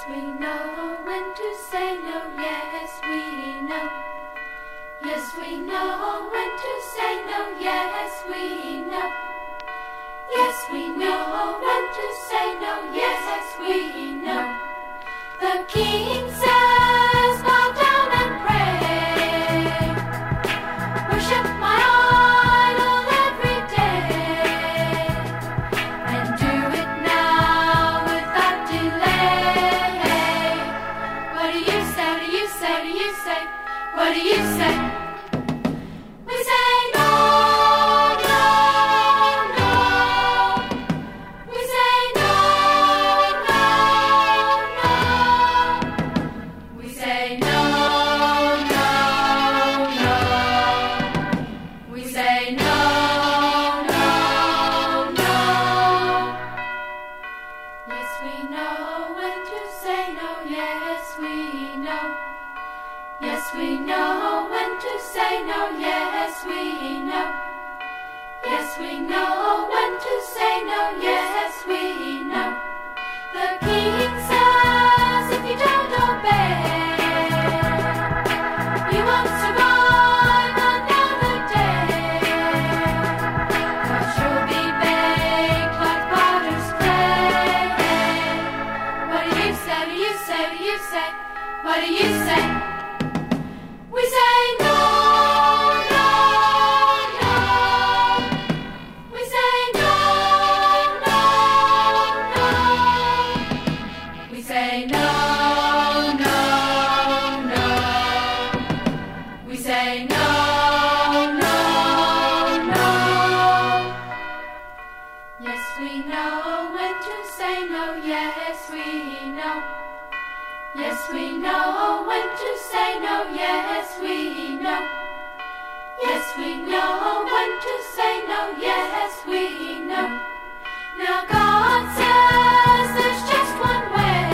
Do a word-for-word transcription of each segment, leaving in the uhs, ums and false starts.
we know when to say no. Yes, we know. Yes, we know when to say no. Yes, we know. Yes, we know when to say no. Yes, we know. The King says, bow down and pray. Worship my idol every day, and do it now without delay. What do you say? What do you say? What do you say? What do you say? We say no, no, no. We say no, no, no. We say no, no, no. We say no, no, no. Yes, we know when to say no. Yes, we know. Yes, we know when to say no. Yes, we know. Yes, we know when to say no. Yes, we know. The King says if you don't obey, you won't survive another day. 'Cause you'll be baked like potter's clay. What do you say? What do you say? What do you say? What do you say? We say no, no, no. We say no, no, no. We say no, no, no. We say no, no, no. Yes, we know when to say no. Yes, we know. Yes, we know when to say no. Yes, we know. Yes, we know when to say no. Yes, we know. Now God says there's just one way.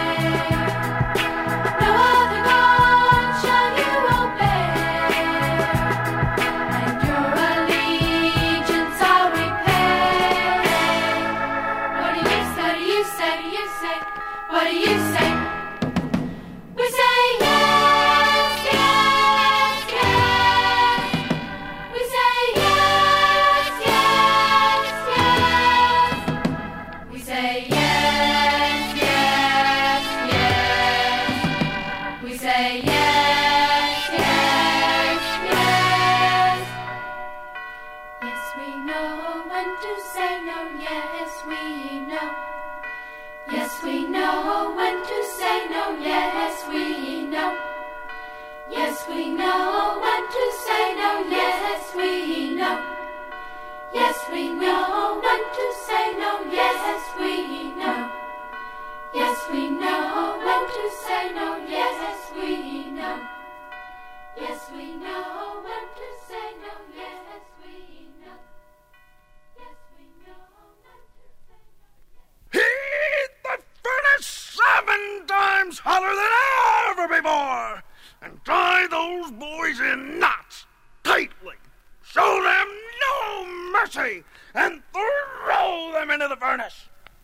No other God shall you obey. And your allegiance I'll repay. What do you say? What do you say? What do you say? What do you say? We say yes, yes, yes. We say yes, yes, yes. We say yes, yes, yes. We say yes, yes, yes. Yes, we know when to say no. Yes, we know. Yes, we know when to say no. Yes, we know. Yes, we know when to say no. Yes, we know. Yes, we know when to say no. Yes, we know. Yes, we know when to say no. Yes, we know. Yes, we know when to say no. Yes, we know. Yes, we know when to say no. Heat the furnace seven times hotter than ever before, and tie those boys in knots tightly. Show them no mercy, and throw them into the furnace.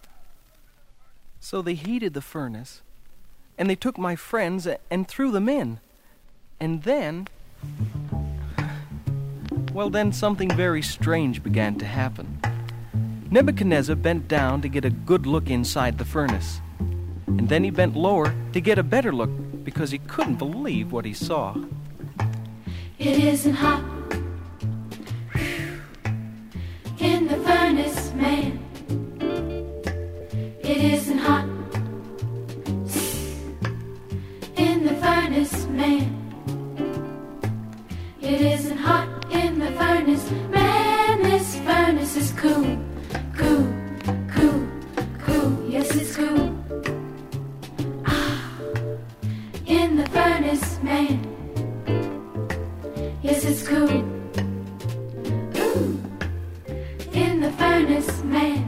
So they heated the furnace, and they took my friends and threw them in. And then, well, then something very strange began to happen. Nebuchadnezzar bent down to get a good look inside the furnace. And then he bent lower to get a better look because he couldn't believe what he saw. It isn't hot in the furnace, man. It isn't hot in the furnace, man. It isn't hot in the furnace, man. This furnace is cool, cool, cool, cool. Yes, it's cool. Ah, in the furnace, man. Yes, it's cool. Ooh, in the furnace, man.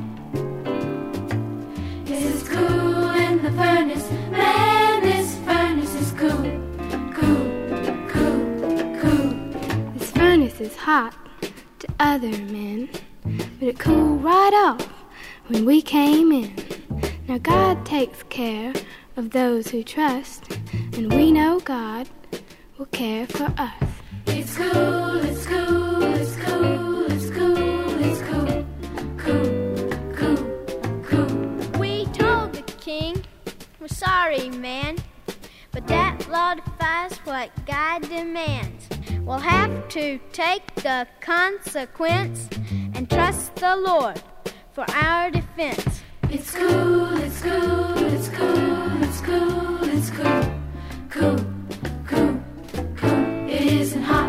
Yes, it's cool in the furnace, man. This furnace is cool, cool, cool, cool. This furnace is hot to other men, but it cooled right off when we came in. Now God takes care of those who trust, and we know God will care for us. It's cool, it's cool, it's cool, it's cool, it's cool, cool, cool, cool. We told the king, we're sorry, man, but that law defies what God demands. We'll have to take the consequence and trust the Lord for our defense. It's cool, it's cool, it's cool, it's cool, it's cool, cool, cool, cool. It isn't hot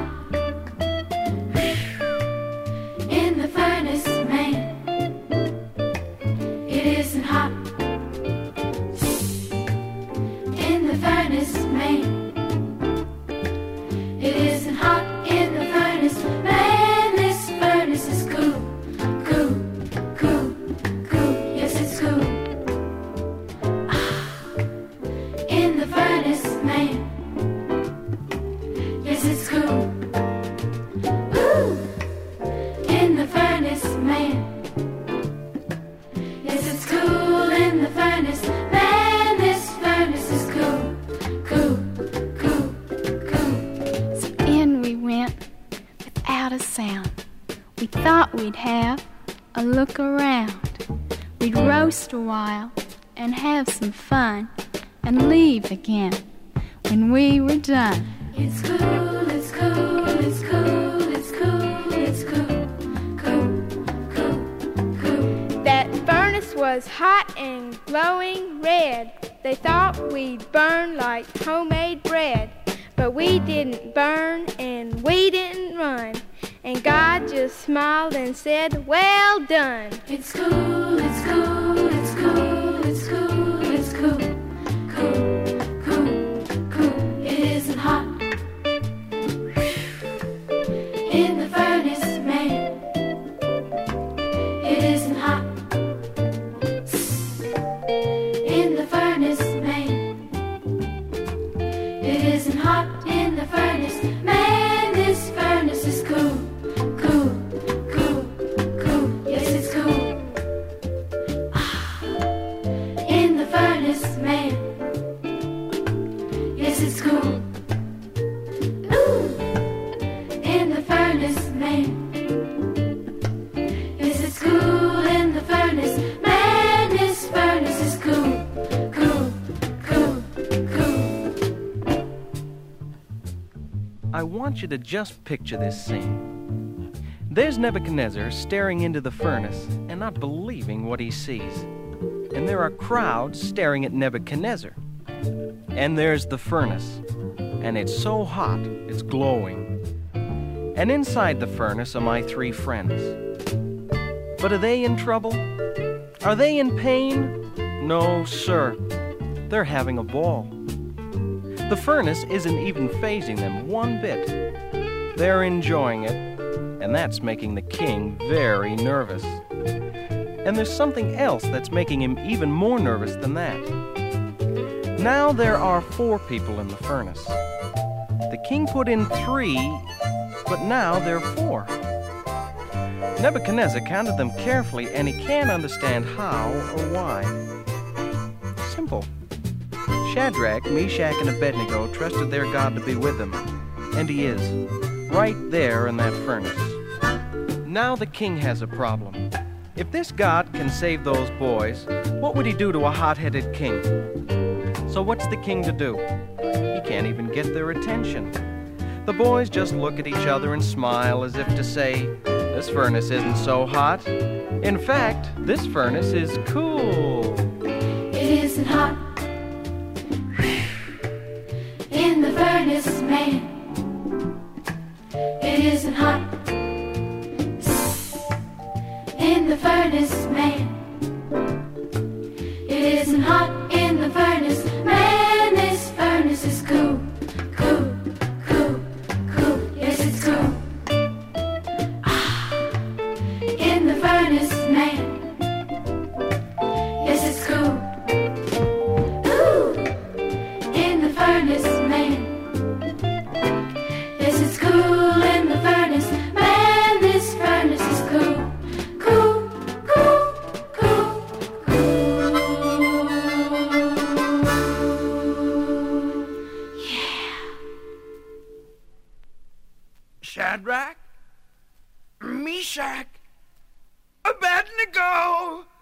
in the furnace, man. It isn't hot in the furnace, man. It isn't hot in the furnace, man. This furnace is cool, cool, cool, cool. Yes, it's cool. Ah, in the furnace, man. Yes, it's cool. Ooh, in the furnace, man. Yes, it's cool in the furnace, man. This furnace is cool, cool, cool, cool. So in we went without a sound. We thought we'd have a look around. We'd roast a while and have some fun and leave again when we were done. It's cool, it's cool, it's cool, it's cool, it's cool, cool, cool, cool. That furnace was hot and glowing red. They thought we'd burn like homemade bread. But we didn't burn and we didn't run. And God just smiled and said, well done. It's cool, it's cool, it's cool, it's cool, it's cool, cool, cool, cool. It isn't hot in the furnace, man. It isn't hot in the furnace, man. It isn't hot in the furnace, man. This furnace is cool, cool, cool, cool. Yes, it's cool. Ah, in the furnace, man. Yes, it's cool. Ooh, in the furnace, man. Yes, it's cool in the furnace, man. This furnace is cool, cool, cool, cool. I want you to just picture this scene. There's Nebuchadnezzar staring into the furnace and not believing what he sees. And there are crowds staring at Nebuchadnezzar. And there's the furnace. And it's so hot, it's glowing. And inside the furnace are my three friends. But are they in trouble? Are they in pain? No, sir. They're having a ball. The furnace isn't even fazing them one bit. They're enjoying it, and that's making the king very nervous. And there's something else that's making him even more nervous than that. Now there are four people in the furnace. The king put in three, but now there are four. Nebuchadnezzar counted them carefully, and he can't understand how or why. Simple. Shadrach, Meshach, and Abednego trusted their God to be with them, and he is, right there in that furnace. Now the king has a problem. If this God can save those boys, what would he do to a hot-headed king? So what's the king to do? He can't even get their attention. The boys just look at each other and smile as if to say, this furnace isn't so hot. In fact, this furnace is cool. It isn't hot in the furnace, man. It isn't hot in the furnace, man. It isn't hot in the furnace, man. This furnace is cool, cool, cool, cool. Yes, it's cool. Ah, in the furnace, man. Yes, it's cool. Ooh, in the furnace, man. Yes, it's cool in the furnace, man. This furnace is cool, cool, cool, cool, cool. Shadrach, Meshach, Abednego.